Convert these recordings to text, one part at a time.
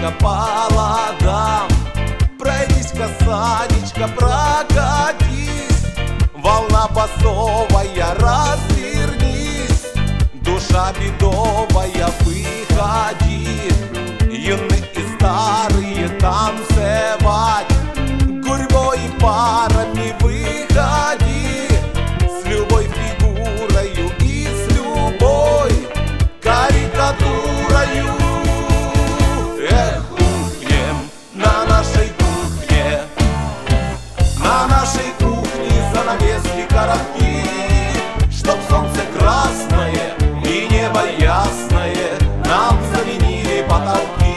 Санечка, по ладам. Пройдись-ка, Санечка, прокатись. Волна басовая, развернись. Душа бедовая, выходи. Юные и старые танцевать, гурьбой и парами выходи. С любой фигурою и с любой карикатурою. Эх, ухнем на нашей кухне, на нашей кухне занавески короткие, чтоб солнце красное и небо ясное нам заменили потолки.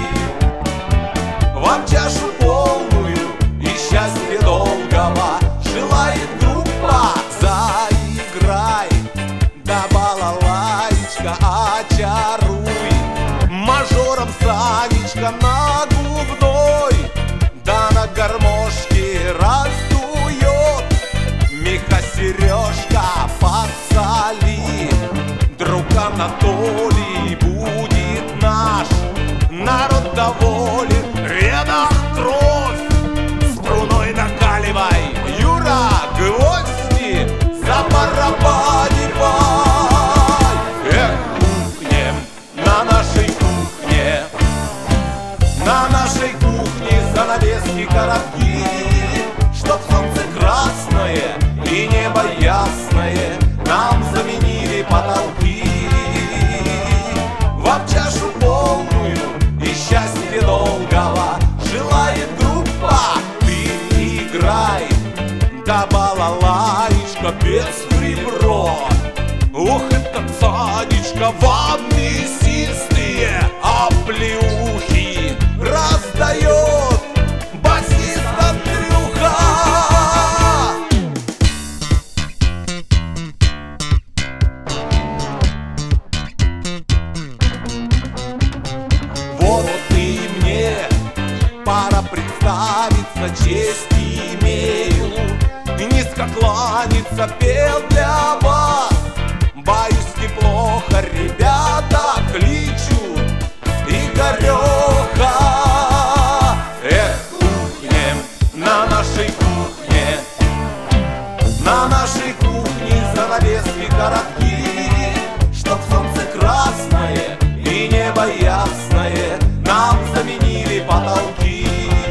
Вам чашу полную и счастья долгого желает группа. Заиграй, да балалайчка, очаруй. Мажором Санечка на губной, да на гармошке раздует. Миха Сережка, подсоли. Друг Анатолий будет наш. Народ доволен, рядом кровь. Струной накаливай, Юра, гвозди забарабанивай. Эх, ухнем на нашей кухне, на нашей кухне занавески коротки, чтоб солнце красное и небо ясное нам заменили потолки. Вам чашу полную и счастья долгого желает группа. Ты играй, да балалайчка без ребро. Ух, этот Санечка вам мясистые оплеухи раздает басист Андрюха. Вот и мне пора представиться, честь имею, низко кланяться, пел для вас. Боюсь, неплохо ребята кличут Игореха. Эх, ухнем на нашей кухне, на нашей кухне занавески коротки, чтоб солнце красное и небо ясное нам заменили потолки.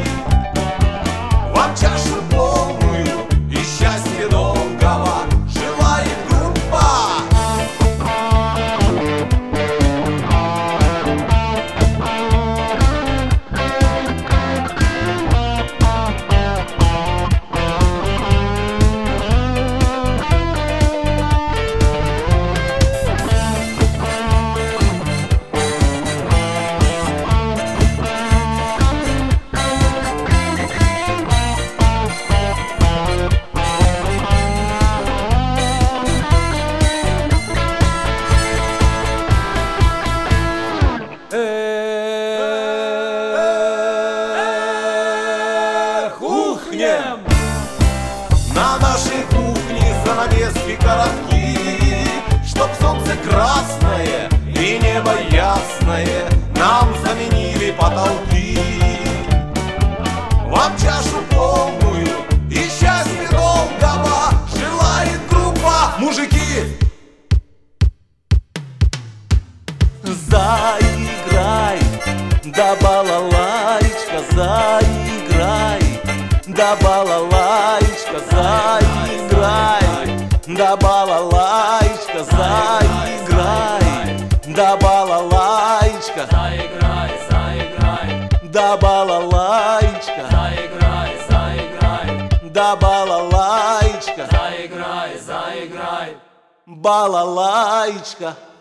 Вам чашу полную и счастья долгого желает группа. На нашей кухне занавески коротки, чтоб солнце красное и небо ясное нам заменили потолки. Вам чашу полную и счастья долгого желает группа. Мужики, заиграй, да балалайчка, заиграй, да балалайчка, заиграй, да балалайчка, заиграй, да балалайчка, Заиграй, заиграй, да балалайчка, заиграй, заиграй, да балалайчка, заиграй, заиграй. балалайчка.